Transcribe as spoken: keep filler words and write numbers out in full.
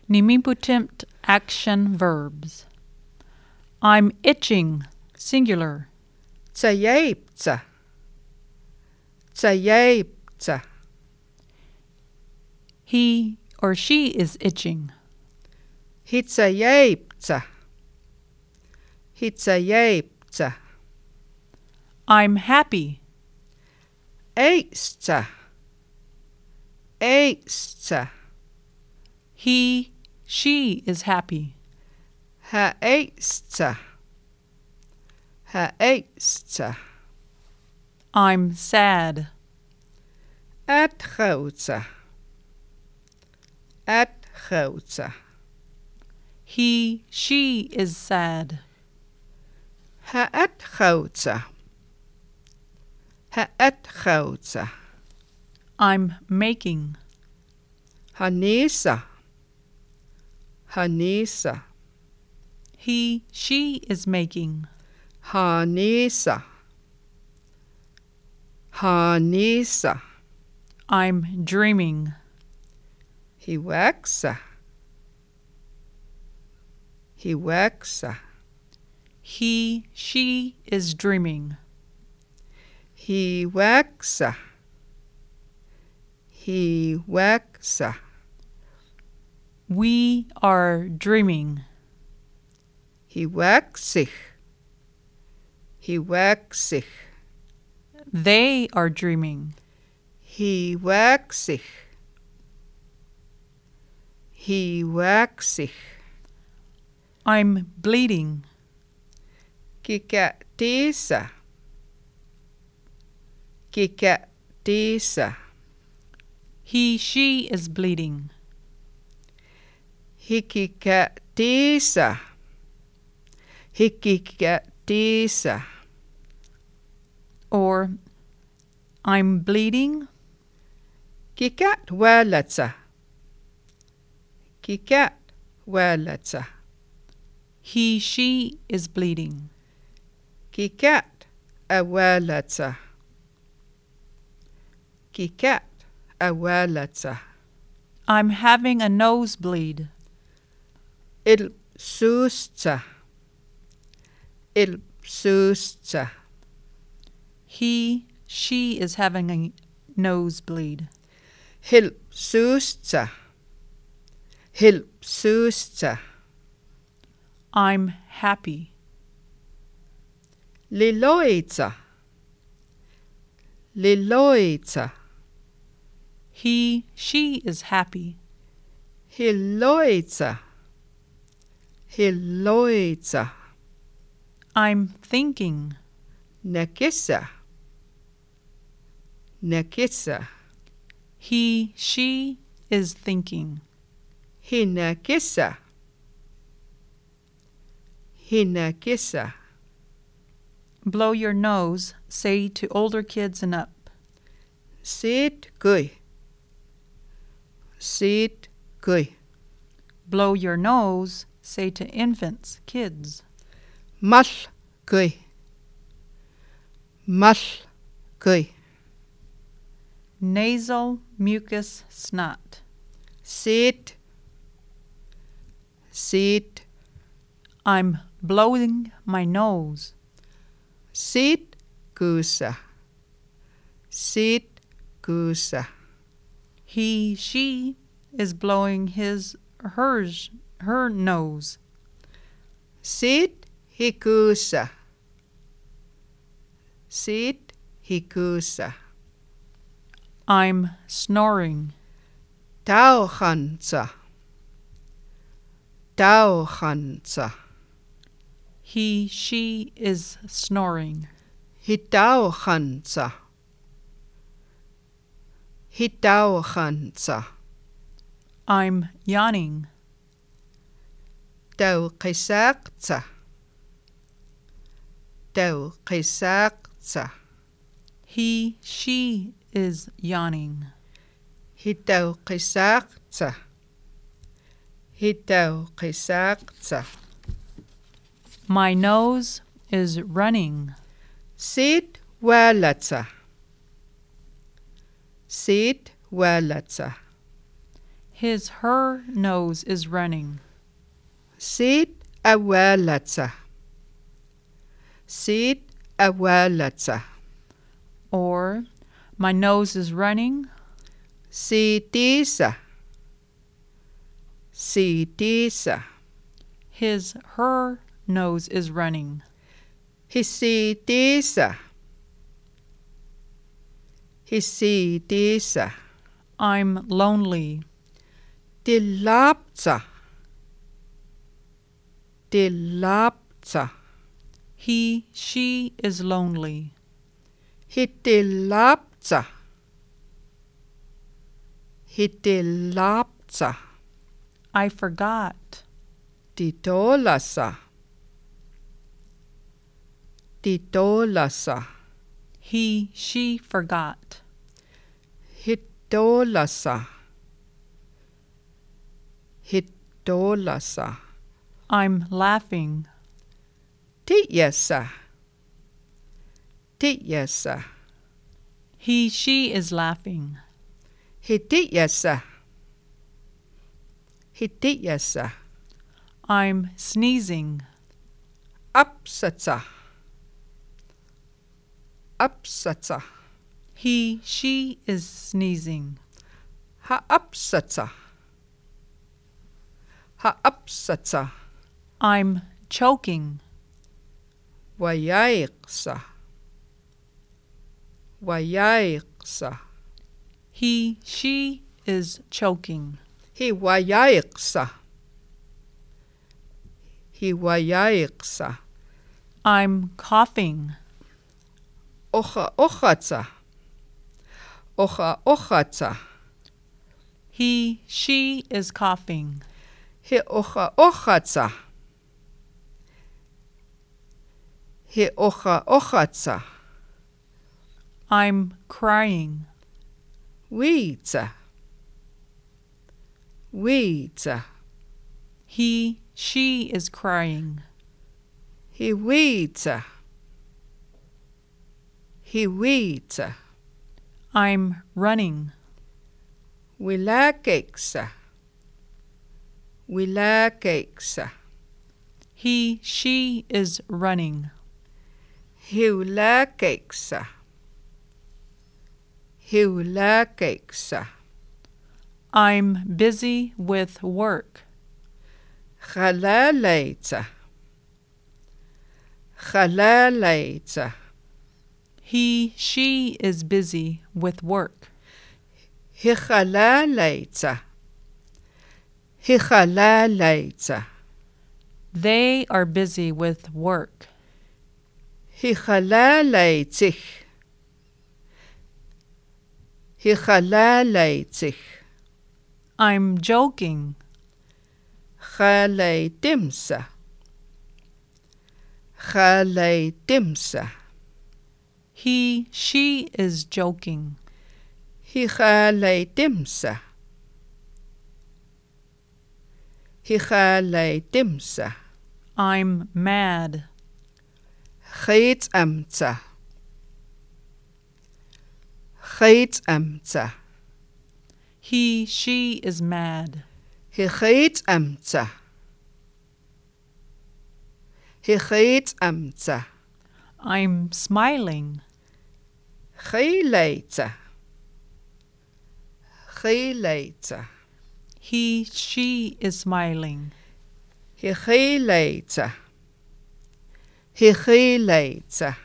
Nimipotent action verbs. I'm itching, singular. Tsajeiptsa. Tsajeiptsa. He or she is itching. Hitsajeiptsa. Hitsajeiptsa. I'm happy. Eistsa. Eistsa. He, she is happy. Haeistsa. Haeistsa. I'm sad. Atgoutsa. Atgoutsa. He, she is sad. Haatgoutsa. Haatgoutsa. I'm making. Hanisa. Hanisa. He, she is making. Hanisa. Hanisa. I'm dreaming. Hiwaxa. Hiwaxa. He, she is dreaming. Hiwaxa. Hiwaxa. We are dreaming. Hiwaxich. Hiwaxich. They are dreaming. Hiwaxich. Hiwaxich. I'm bleeding. Kikatisa. Kikatisa. He, she is bleeding. Hikikatisa. Hikikatisa. Or, I'm bleeding. Kikat walatsa. Kikat walatsa. He, she is bleeding. Kikat awalatsa. Kikat awalatsa. I'm having a nosebleed. Il susta. Il susta. He, she is having a nosebleed. Hil susta. Hil susta. I'm happy. Liloitsa. Liloitsa. He, she is happy. Hiloitsa. Hiloitsa. I'm thinking. Nakissa. Nakissa. He, she is thinking. Hinakissa. Hinakissa. Blow your nose, say to older kids and up. Sit gui. Sit gui. Blow your nose, say to infants, kids. Mal gui. Mal gui. Nasal mucus snot. Sit. Sit. I'm blowing my nose. Sit gusa. Sit gusa. He, she is blowing his, hers, her nose. Sit hikusa. Sit hikusa. I'm snoring. Tauchanza. Tauchanza. He, she is snoring. Hitauchanza. Hitauchanza. I'm yawning. Tauqisaqza. Tauqisaqza. He, she is yawning. Hitauqisaqza. Hitauqisaqza. My nose is running. Sit walatsa. Sit walatsa. His, her nose is running. Sit awalatsa. Sit awalatsa. Or, my nose is running. Sitisa. Sitisa. His, her nose is running. Hisitisa. Hisitisa. I'm lonely. Dilapsa. Dilapsa. He, she is lonely. Hitilapsa. Hitilapsa. I forgot. Titolasa. Titolasa. He, she forgot. Hitolasa. Hitolasa. I'm laughing. Tityasa. Tityasa. He, she is laughing. Hitityasa. Hitityasa. I'm sneezing. Upsatsa. Upsatsa. He, she is sneezing. Ha-upsatsa. Ha-upsatsa. I'm choking. Wayaiksa. Wayaiksa. He, she is choking. He wayaiksa. He wayaiksa. I'm coughing. Ocha ochatsa. Ocha ochatsa. He, she is coughing. He ocha ochatsa. He ocha ochatsa. I'm crying. Weedsa. Weedsa. He, she is crying. He weedsa. He weedsa. I'm running. Wilakeksa. Wilakeksa. He, she is running. Hiulakeksa. Hiulakeksa. I'm busy with work. Halalaitsa. Halalaitsa. He, she is busy with work. Hichalalaitsa. Hichalalaitsa. They are busy with work. Hichalalaitsich. Hichalalaitsich. I'm joking. Chaleitimsa. Chaleitimsa. He, she is joking. Hichaleitimsa. Hichaleitimsa. I'm mad. Chaitamsa. Chaitamsa. He, she is mad. Hichaitamsa. Hichaitamsa. I'm smiling. Chaileitsa. Chaileitsa. He, she is smiling. Hichaileitsa. Hichaileitsa.